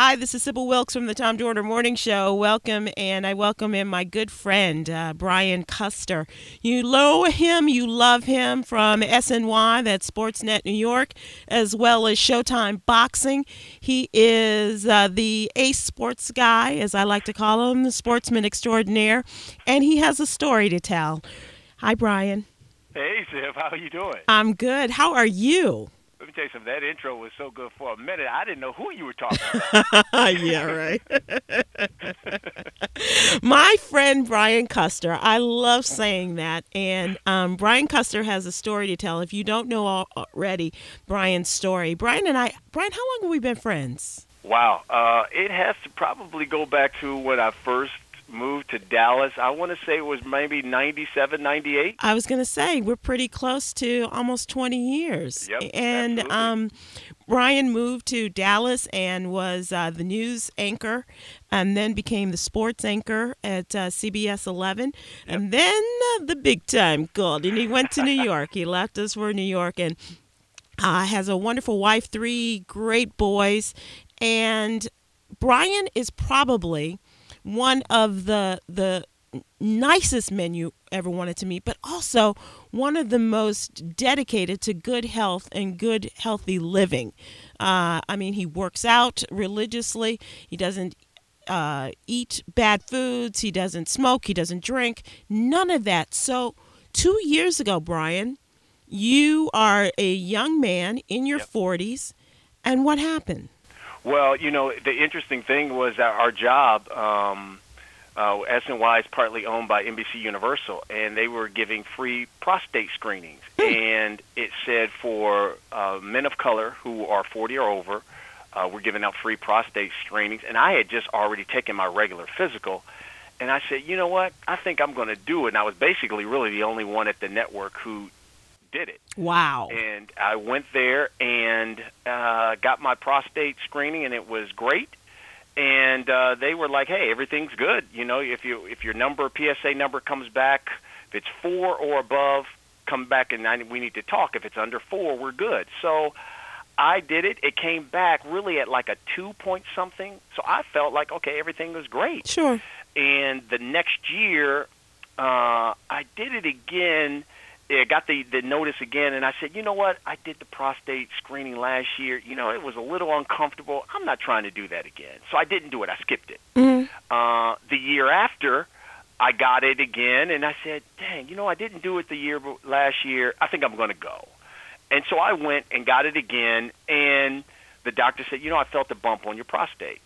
Hi, this is Sybil Wilkes from the Tom Joyner Morning Show. Welcome, and I welcome in my good friend, Brian Custer. You know him, you love him from SNY, that's Sportsnet New York, as well as Showtime Boxing. He is the ace sports guy, as I like to call him, the sportsman extraordinaire, and he has a story to tell. Hi, Brian. Hey, Ziv, how are you doing? I'm good. How are you? Let me tell you something. That intro was so good for a minute. I didn't know who you were talking about. Yeah, right. My friend Brian Custer, I love saying that. And Brian Custer has a story to tell. If you don't know already Brian's story. Brian, how long have we been friends? Wow. It has to probably go back to when I first moved to Dallas. I want to say it was maybe 97, 98. I was going to say, we're pretty close to almost 20 years. Yep, and absolutely. Brian moved to Dallas and was the news anchor and then became the sports anchor at CBS 11. Yep. And then the big time called, and he went to New York. He left us for New York and has a wonderful wife, 3 great boys. And Brian is probably one of the nicest men you ever wanted to meet, but also one of the most dedicated to good health and good, healthy living. I mean, he works out religiously. He doesn't eat bad foods. He doesn't smoke. He doesn't drink. None of that. So 2 years ago, Brian, you are a young man in your 40s, and what happened? Well, you know, the interesting thing was that our job, SNY is partly owned by NBC Universal, and they were giving free prostate screenings. And it said for men of color who are 40 or over, we're giving out free prostate screenings. And I had just already taken my regular physical, and I said, you know what, I think I'm going to do it. And I was basically really the only one at the network who did it. Wow. And I went there and got my prostate screening, and it was great. And they were like, hey, everything's good. You know, if your PSA number comes back, if it's 4 or above, come back and we need to talk. If it's under 4, we're good. So I did it. It came back really at like a 2-point-something. So I felt like, okay, everything was great. Sure. And the next year, I did it again. I got the notice again, and I said, you know what? I did the prostate screening last year. You know, it was a little uncomfortable. I'm not trying to do that again. So I didn't do it. I skipped it. Mm-hmm. The year after, I got it again, and I said, dang, you know, I didn't do it last year. I think I'm going to go. And so I went and got it again, and the doctor said, you know, I felt a bump on your prostate.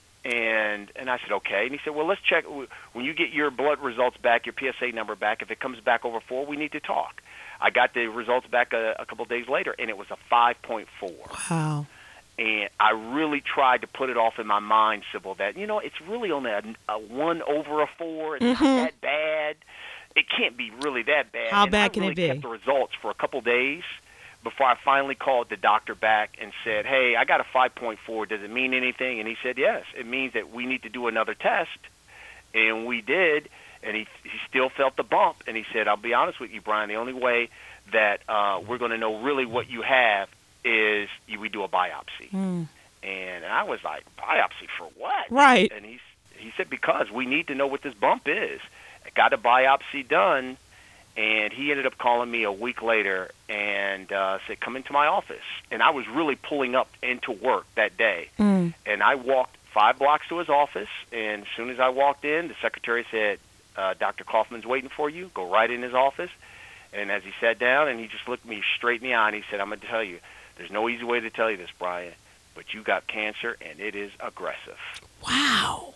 And I said, okay. And he said, well, let's check. When you get your blood results back, your PSA number back, if it comes back over 4, we need to talk. I got the results back a couple of days later, and it was a 5.4. Wow. And I really tried to put it off in my mind, Sybil, that, you know, it's really only a 1 over a 4. It's not that bad. It can't be really that bad. How bad can it be? I kept the results for a couple of days before I finally called the doctor back and said, hey, I got a 5.4. Does it mean anything? And he said, yes. It means that we need to do another test. And we did, and he still felt the bump. And he said, I'll be honest with you, Brian, the only way that we're going to know really what you have is we do a biopsy. And I was like, biopsy for what? Right. And he said, because we need to know what this bump is. I got a biopsy done. And he ended up calling me a week later and said, come into my office. And I was really pulling up into work that day. And I walked 5 blocks to his office. And as soon as I walked in, the secretary said, Dr. Kaufman's waiting for you. Go right in his office. And as he sat down, and he just looked me straight in the eye, and he said, I'm going to tell you, there's no easy way to tell you this, Brian, but you got cancer, and it is aggressive. Wow.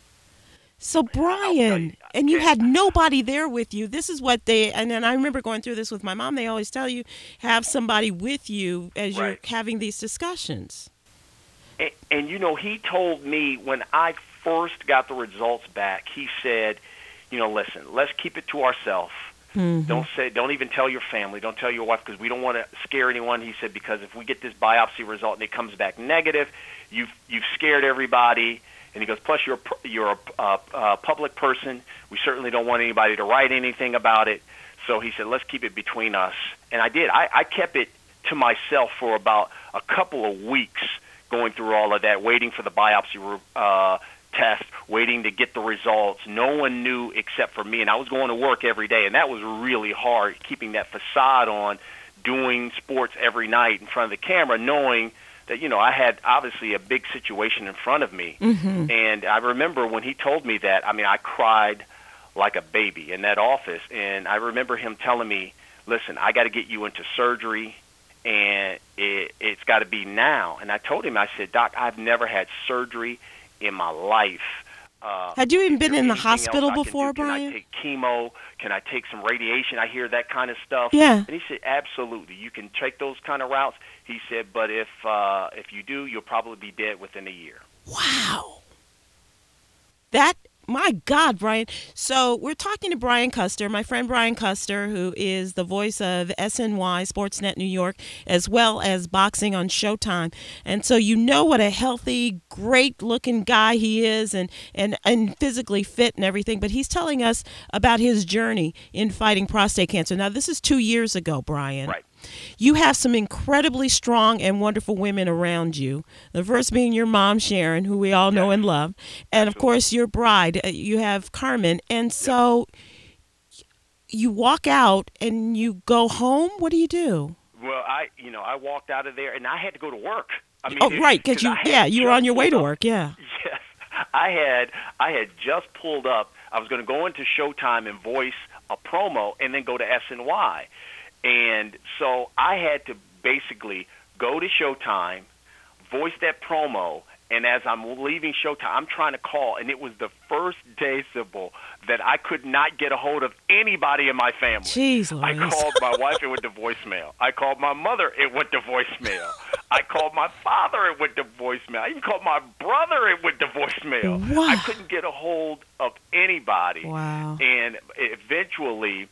So, Brian, and you had nobody there with you. This is what and then I remember going through this with my mom. They always tell you, have somebody with you as you're having these discussions. And, you know, he told me when I first got the results back, he said, you know, listen, let's keep it to ourselves. Don't even tell your family. Don't tell your wife, because we don't want to scare anyone. He said, because if we get this biopsy result and it comes back negative, you've scared everybody. And he goes, plus you're a public person. We certainly don't want anybody to write anything about it. So he said, let's keep it between us. And I did. I kept it to myself for about a couple of weeks, going through all of that, waiting for the biopsy test, waiting to get the results. No one knew except for me, and I was going to work every day, and that was really hard, keeping that facade on, doing sports every night in front of the camera, knowing that, I had obviously a big situation in front of me. Mm-hmm. And I remember when he told me that, I cried like a baby in that office. And I remember him telling me, listen, I got to get you into surgery, and it's got to be now. And I told him, I said, Doc, I've never had surgery in my life. Had you even been in the hospital before, Brian? Can I take chemo? Can I take some radiation? I hear that kind of stuff. Yeah. And he said, absolutely. You can take those kind of routes. He said, but if you do, you'll probably be dead within a year. Wow. My God, Brian. So we're talking to Brian Custer, my friend Brian Custer, who is the voice of SNY, Sportsnet New York, as well as boxing on Showtime. And so you know what a healthy, great-looking guy he is, and physically fit and everything. But he's telling us about his journey in fighting prostate cancer. Now, this is 2 years ago, Brian. Right. You have some incredibly strong and wonderful women around you. The first being your mom, Sharon, who we all know and love. And, of course, your bride. You have Carmen. And so you walk out and you go home. What do you do? Well, I walked out of there, and I had to go to work. Right, because you were on your way to work, yeah. Yes. I had just pulled up. I was going to go into Showtime and voice a promo and then go to SNY. And so I had to basically go to Showtime, voice that promo, and as I'm leaving Showtime, I'm trying to call, and it was the first day, Sybil, that I could not get a hold of anybody in my family. Jeez Louise. I called my wife, it went to voicemail. I called my mother, it went to voicemail. I called my father, it went to voicemail. I even called my brother, it went to voicemail. Wow. I couldn't get a hold of anybody. Wow. And eventually,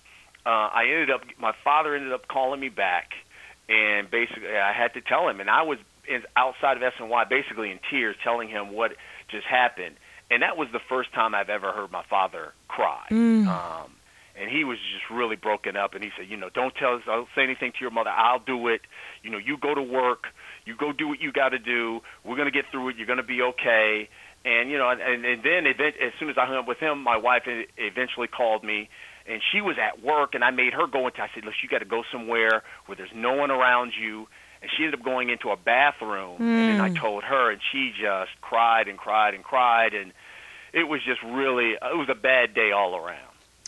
my father ended up calling me back, and basically I had to tell him, and I was outside of SNY basically in tears telling him what just happened. And that was the first time I've ever heard my father cry. And he was just really broken up, and he said, don't say anything to your mother. I'll do it. You go to work. You go do what you got to do. We're going to get through it. You're going to be okay. And, and then as soon as I hung up with him, my wife eventually called me. And she was at work, and I made her go into. I said, "Look, you got to go somewhere where there's no one around you." And she ended up going into a bathroom, and then I told her, and she just cried and cried and cried, and it was just really, it was a bad day all around.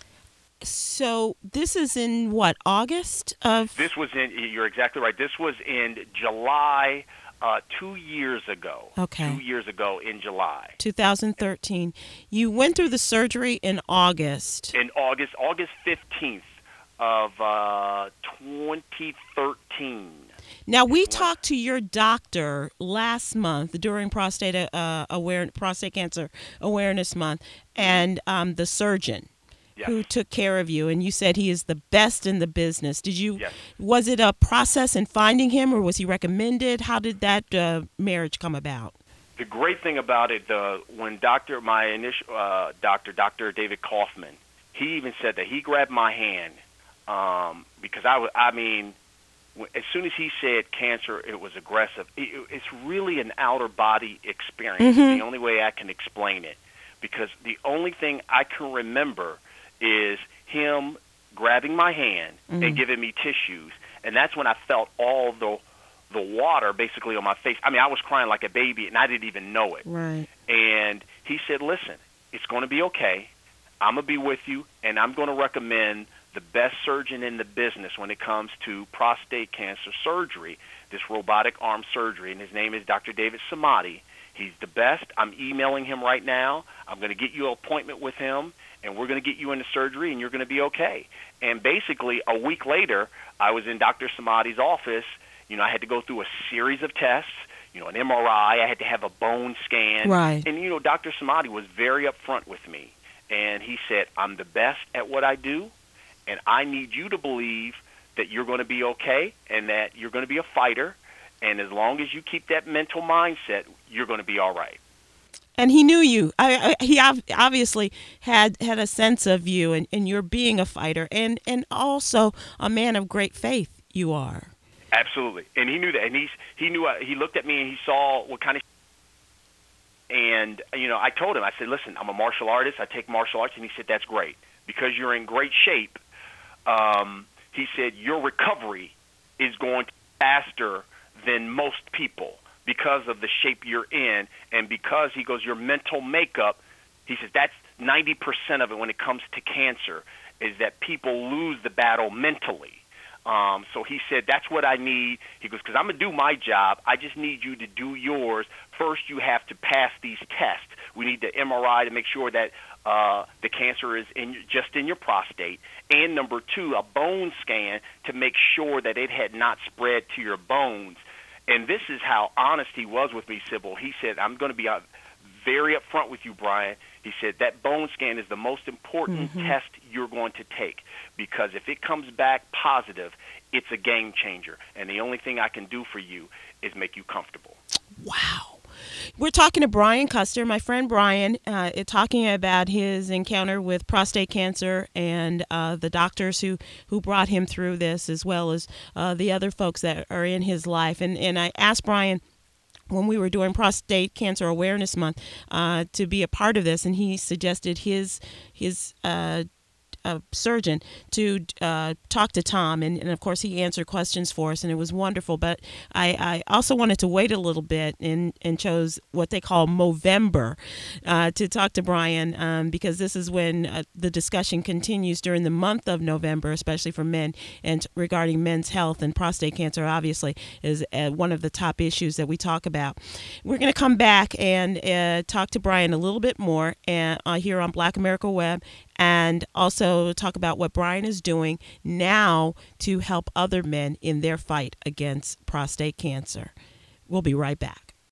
So this is in what, August of? This was in. You're exactly right. This was in July. 2 years ago. Okay. 2 years ago in July. 2013. You went through the surgery in August. In August 15th of 2013. Now, we talked to your doctor last month during Prostate Cancer Awareness Month, and the surgeon. Yes. Who took care of you, and you said he is the best in the business. Yes. Was it a process in finding him, or was he recommended? How did that marriage come about? The great thing about it, when my initial doctor, Dr. David Kaufman, he even said that he grabbed my hand because as soon as he said cancer, it was aggressive. It's really an outer body experience. Mm-hmm. The only way I can explain it, because the only thing I can remember is him grabbing my hand and giving me tissues, and that's when I felt all the water basically on my face. I was crying like a baby, and I didn't even know it. Right. And he said, listen, it's going to be okay. I'm going to be with you, and I'm going to recommend the best surgeon in the business when it comes to prostate cancer surgery, this robotic arm surgery, and his name is Dr. David Samadi. He's the best. I'm emailing him right now. I'm going to get you an appointment with him, and we're going to get you into surgery, and you're going to be okay. And basically, a week later, I was in Dr. Samadi's office. I had to go through a series of tests, an MRI. I had to have a bone scan. Right. And, Dr. Samadi was very upfront with me. And he said, I'm the best at what I do, and I need you to believe that you're going to be okay and that you're going to be a fighter. And as long as you keep that mental mindset, you're going to be all right. And he knew you. He obviously had a sense of you and your being a fighter and also a man of great faith you are. Absolutely, and he knew that, and he knew. He looked at me and he saw what kind of. And I told him, I said, listen, I'm a martial artist. I take martial arts, and he said, that's great because you're in great shape. He said your recovery is going to be faster than most people because of the shape you're in, and because he goes, your mental makeup. He says that's 90% of it when it comes to cancer is that people lose the battle mentally. So he said, that's what I need. He goes, because I'm going to do my job. I just need you to do yours. First, you have to pass these tests. We need the MRI to make sure that the cancer is just in your prostate. And number two, a bone scan to make sure that it had not spread to your bones. And this is how honest he was with me, Sybil. He said, I'm going to be very upfront with you, Brian. He said that bone scan is the most important test you're going to take, because if it comes back positive, it's a game changer. And the only thing I can do for you is make you comfortable. Wow. We're talking to Brian Custer, my friend Brian, talking about his encounter with prostate cancer and the doctors who brought him through this, as well as the other folks that are in his life. And I asked Brian, when we were doing Prostate Cancer Awareness Month, to be a part of this, and he suggested his surgeon to talk to Tom, and of course he answered questions for us, and it was wonderful. But I also wanted to wait a little bit and chose what they call Movember to talk to Brian, because this is when the discussion continues during the month of November, especially for men, and regarding men's health, and prostate cancer obviously is one of the top issues that we talk about. We're going to come back and talk to Brian a little bit more here on Black America Web, and also talk about what Brian is doing now to help other men in their fight against prostate cancer. We'll be right back.